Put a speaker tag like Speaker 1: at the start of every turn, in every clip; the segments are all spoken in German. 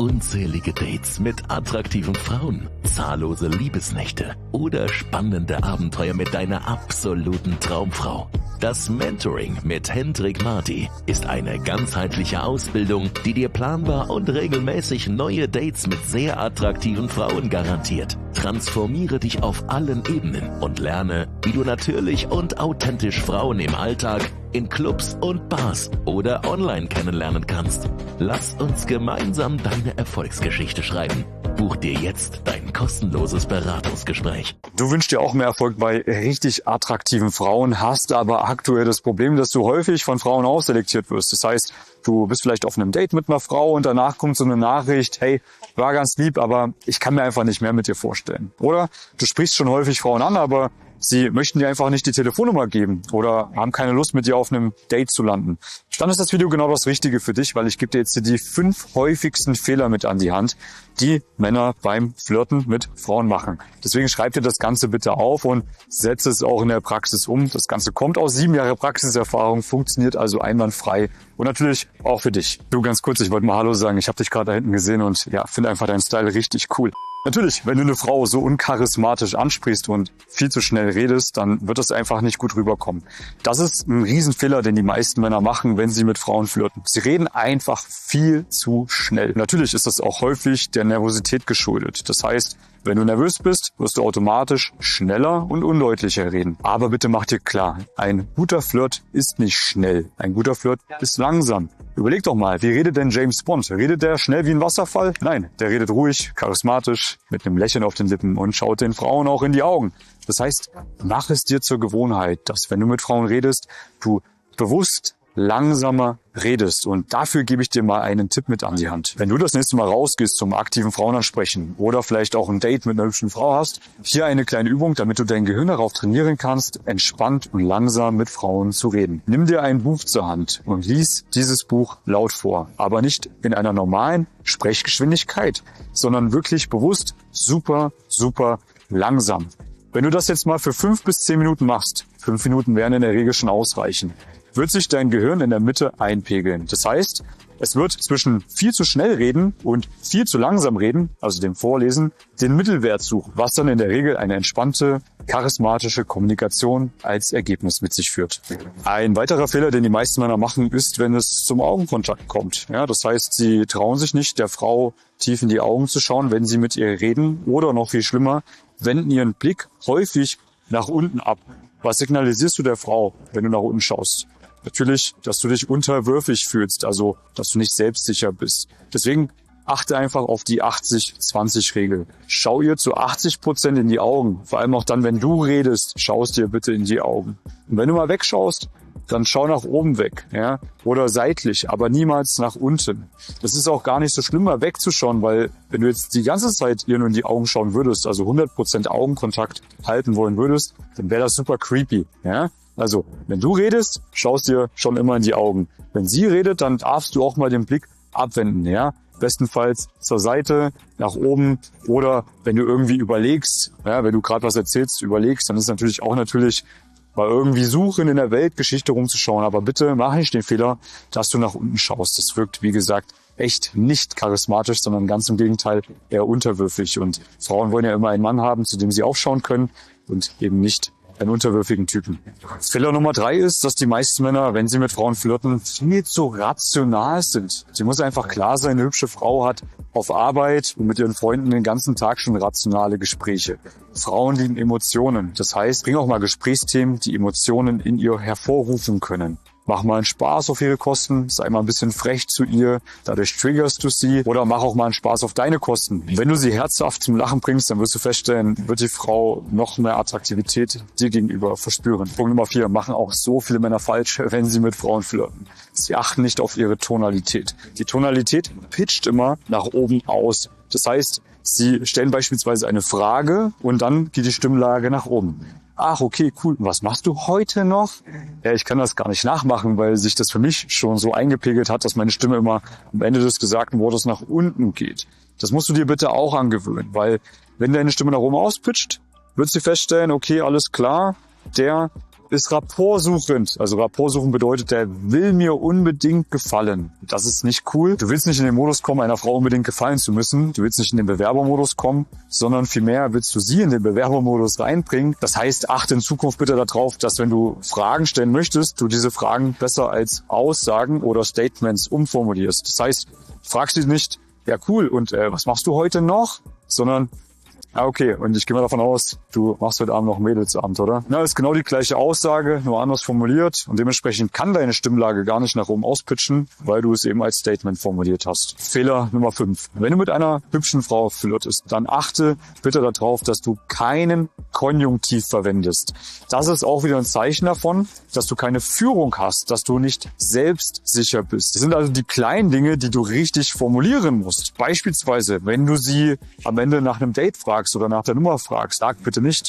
Speaker 1: unzählige Dates mit attraktiven Frauen, zahllose Liebesnächte oder spannende Abenteuer mit deiner absoluten Traumfrau. Das Mentoring mit Hendrik Marty ist eine ganzheitliche Ausbildung, die dir planbar und regelmäßig neue Dates mit sehr attraktiven Frauen garantiert. Transformiere dich auf allen Ebenen und lerne, wie du natürlich und authentisch Frauen im Alltag, in Clubs und Bars oder online kennenlernen kannst. Lass uns gemeinsam deine Erfolgsgeschichte schreiben. Buch dir jetzt dein kostenloses Beratungsgespräch.
Speaker 2: Du wünschst dir auch mehr Erfolg bei richtig attraktiven Frauen, hast aber aktuell das Problem, dass du häufig von Frauen ausselektiert wirst. Das heißt, du bist vielleicht auf einem Date mit einer Frau und danach kommt so eine Nachricht, hey, war ganz lieb, aber ich kann mir einfach nicht mehr mit dir vorstellen. Oder du sprichst schon häufig Frauen an, aber sie möchten dir einfach nicht die Telefonnummer geben oder haben keine Lust, mit dir auf einem Date zu landen. Dann ist das Video genau das Richtige für dich, weil ich gebe dir jetzt die 5 häufigsten Fehler mit an die Hand, die Männer beim Flirten mit Frauen machen. Deswegen schreib dir das Ganze bitte auf und setze es auch in der Praxis um. Das Ganze kommt aus 7 Jahre Praxiserfahrung, funktioniert also einwandfrei und natürlich auch für dich. Du, ganz kurz, ich wollte mal Hallo sagen. Ich habe dich gerade da hinten gesehen und ja, finde einfach deinen Style richtig cool. Natürlich, wenn du eine Frau so uncharismatisch ansprichst und viel zu schnell redest, dann wird das einfach nicht gut rüberkommen. Das ist ein Riesenfehler, den die meisten Männer machen, wenn sie mit Frauen flirten. Sie reden einfach viel zu schnell. Natürlich ist das auch häufig der Nervosität geschuldet. Das heißt, wenn du nervös bist, wirst du automatisch schneller und undeutlicher reden. Aber bitte mach dir klar, ein guter Flirt ist nicht schnell. Ein guter Flirt ist langsam. Überleg doch mal, wie redet denn James Bond? Redet der schnell wie ein Wasserfall? Nein, der redet ruhig, charismatisch, mit einem Lächeln auf den Lippen und schaut den Frauen auch in die Augen. Das heißt, mach es dir zur Gewohnheit, dass wenn du mit Frauen redest, du bewusst langsamer redest. Und dafür gebe ich dir mal einen Tipp mit an die Hand. Wenn du das nächste Mal rausgehst zum aktiven Frauenansprechen oder vielleicht auch ein Date mit einer hübschen Frau hast, hier eine kleine Übung, damit du dein Gehirn darauf trainieren kannst, entspannt und langsam mit Frauen zu reden. Nimm dir ein Buch zur Hand und lies dieses Buch laut vor. Aber nicht in einer normalen Sprechgeschwindigkeit, sondern wirklich bewusst super langsam. Wenn du das jetzt mal für 5 bis 10 Minuten machst, 5 Minuten werden in der Regel schon ausreichen, wird sich dein Gehirn in der Mitte einpegeln. Das heißt, es wird zwischen viel zu schnell reden und viel zu langsam reden, also dem Vorlesen, den Mittelwert suchen, was dann in der Regel eine entspannte, charismatische Kommunikation als Ergebnis mit sich führt. Ein weiterer Fehler, den die meisten Männer machen, ist, wenn es zum Augenkontakt kommt. Ja, das heißt, sie trauen sich nicht, der Frau tief in die Augen zu schauen, wenn sie mit ihr reden, oder noch viel schlimmer, wenden ihren Blick häufig nach unten ab. Was signalisierst du der Frau, wenn du nach unten schaust? Natürlich, dass du dich unterwürfig fühlst, also dass du nicht selbstsicher bist. Deswegen achte einfach auf die 80-20-Regel. Schau ihr zu 80% in die Augen. Vor allem auch dann, wenn du redest, schaust dir bitte in die Augen. Und wenn du mal wegschaust, dann schau nach oben weg, ja, oder seitlich, aber niemals nach unten. Das ist auch gar nicht so schlimm, mal wegzuschauen, weil wenn du jetzt die ganze Zeit ihr nur in die Augen schauen würdest, also 100% Augenkontakt halten wollen würdest, dann wäre das super creepy, ja. Also, wenn du redest, schaust dir schon immer in die Augen. Wenn sie redet, dann darfst du auch mal den Blick abwenden, ja. Bestenfalls zur Seite, nach oben, oder wenn du irgendwie überlegst, ja, wenn du gerade was erzählst, überlegst, dann ist natürlich mal irgendwie suchen in der Weltgeschichte rumzuschauen. Aber bitte mach nicht den Fehler, dass du nach unten schaust. Das wirkt, wie gesagt, echt nicht charismatisch, sondern ganz im Gegenteil eher unterwürfig. Und Frauen wollen ja immer einen Mann haben, zu dem sie aufschauen können und eben nicht einen unterwürfigen Typen. Fehler Nummer 3 ist, dass die meisten Männer, wenn sie mit Frauen flirten, viel zu rational sind. Sie muss einfach klar sein, eine hübsche Frau hat auf Arbeit und mit ihren Freunden den ganzen Tag schon rationale Gespräche. Frauen lieben Emotionen. Das heißt, bring auch mal Gesprächsthemen, die Emotionen in ihr hervorrufen können. Mach mal einen Spaß auf ihre Kosten, sei mal ein bisschen frech zu ihr, dadurch triggerst du sie, oder mach auch mal einen Spaß auf deine Kosten. Wenn du sie herzhaft zum Lachen bringst, dann wirst du feststellen, wird die Frau noch mehr Attraktivität dir gegenüber verspüren. Punkt Nummer 4, machen auch so viele Männer falsch, wenn sie mit Frauen flirten. Sie achten nicht auf ihre Tonalität. Die Tonalität pitcht immer nach oben aus. Das heißt, sie stellen beispielsweise eine Frage und dann geht die Stimmlage nach oben. Ach, okay, cool. Was machst du heute noch? Ja, ich kann das gar nicht nachmachen, weil sich das für mich schon so eingepegelt hat, dass meine Stimme immer am Ende des gesagten Wortes nach unten geht. Das musst du dir bitte auch angewöhnen, weil wenn deine Stimme nach oben auspitcht, wird sie feststellen, okay, alles klar, der ist rapportsuchend. Also rapportsuchend bedeutet, der will mir unbedingt gefallen. Das ist nicht cool. Du willst nicht in den Modus kommen, einer Frau unbedingt gefallen zu müssen. Du willst nicht in den Bewerbermodus kommen, sondern vielmehr willst du sie in den Bewerbermodus reinbringen. Das heißt, achte in Zukunft bitte darauf, dass wenn du Fragen stellen möchtest, du diese Fragen besser als Aussagen oder Statements umformulierst. Das heißt, fragst dich nicht, ja cool, und was machst du heute noch? Sondern, okay, und ich gehe mal davon aus, du machst heute Abend noch Mädelsabend, oder? Na, ist genau die gleiche Aussage, nur anders formuliert. Und dementsprechend kann deine Stimmlage gar nicht nach oben auspitchen, weil du es eben als Statement formuliert hast. Fehler Nummer 5. Wenn du mit einer hübschen Frau flirtest, dann achte bitte darauf, dass du keinen Konjunktiv verwendest. Das ist auch wieder ein Zeichen davon, dass du keine Führung hast, dass du nicht selbstsicher bist. Das sind also die kleinen Dinge, die du richtig formulieren musst. Beispielsweise, wenn du sie am Ende nach einem Date fragst oder nach der Nummer fragst, sag bitte nicht,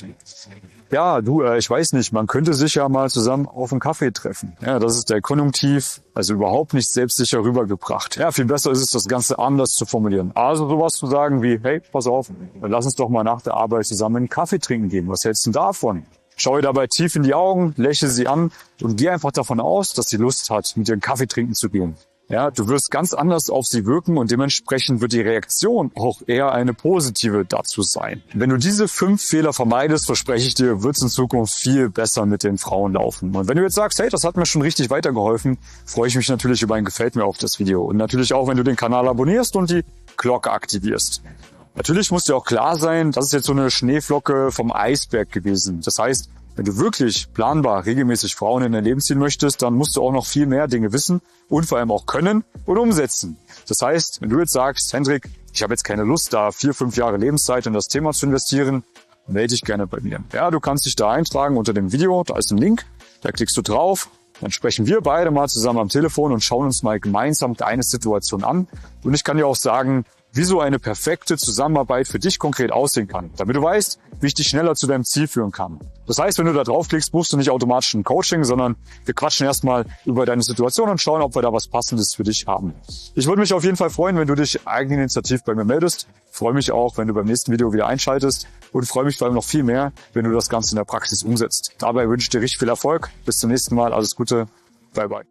Speaker 2: ja, du, ich weiß nicht, man könnte sich ja mal zusammen auf einen Kaffee treffen. Ja, das ist der Konjunktiv, also überhaupt nicht selbstsicher rübergebracht. Ja, viel besser ist es, das Ganze anders zu formulieren. Also sowas zu sagen wie, hey, pass auf, lass uns doch mal nach der Arbeit zusammen einen Kaffee trinken gehen. Was hältst du denn davon? Schau ihr dabei tief in die Augen, lächle sie an und geh einfach davon aus, dass sie Lust hat, mit dir einen Kaffee trinken zu gehen. Ja, du wirst ganz anders auf sie wirken und dementsprechend wird die Reaktion auch eher eine positive dazu sein. Wenn du diese 5 Fehler vermeidest, verspreche ich dir, wird es in Zukunft viel besser mit den Frauen laufen. Und wenn du jetzt sagst, hey, das hat mir schon richtig weitergeholfen, freue ich mich natürlich über ein Gefällt mir auf das Video. Und natürlich auch, wenn du den Kanal abonnierst und die Glocke aktivierst. Natürlich muss dir auch klar sein, das ist jetzt so eine Schneeflocke vom Eisberg gewesen. Das heißt, wenn du wirklich planbar regelmäßig Frauen in dein Leben ziehen möchtest, dann musst du auch noch viel mehr Dinge wissen und vor allem auch können und umsetzen. Das heißt, wenn du jetzt sagst, Hendrik, ich habe jetzt keine Lust, da 4-5 Jahre Lebenszeit in das Thema zu investieren, melde dich gerne bei mir. Ja, du kannst dich da eintragen unter dem Video, da ist ein Link, da klickst du drauf, dann sprechen wir beide mal zusammen am Telefon und schauen uns mal gemeinsam deine Situation an. Und ich kann dir auch sagen, wie so eine perfekte Zusammenarbeit für dich konkret aussehen kann, damit du weißt, wie ich dich schneller zu deinem Ziel führen kann. Das heißt, wenn du da draufklickst, buchst du nicht automatisch ein Coaching, sondern wir quatschen erstmal über deine Situation und schauen, ob wir da was Passendes für dich haben. Ich würde mich auf jeden Fall freuen, wenn du dich eigeninitiativ bei mir meldest. Ich freue mich auch, wenn du beim nächsten Video wieder einschaltest und freue mich vor allem noch viel mehr, wenn du das Ganze in der Praxis umsetzt. Dabei wünsche ich dir richtig viel Erfolg. Bis zum nächsten Mal. Alles Gute. Bye, bye.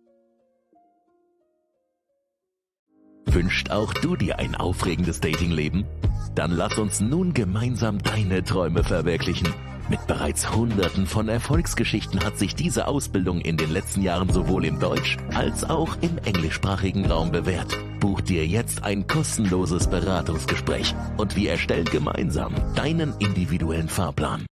Speaker 1: Wünscht auch du dir ein aufregendes Datingleben? Dann lass uns nun gemeinsam deine Träume verwirklichen. Mit bereits Hunderten von Erfolgsgeschichten hat sich diese Ausbildung in den letzten Jahren sowohl im Deutsch- als auch im englischsprachigen Raum bewährt. Buch dir jetzt ein kostenloses Beratungsgespräch und wir erstellen gemeinsam deinen individuellen Fahrplan.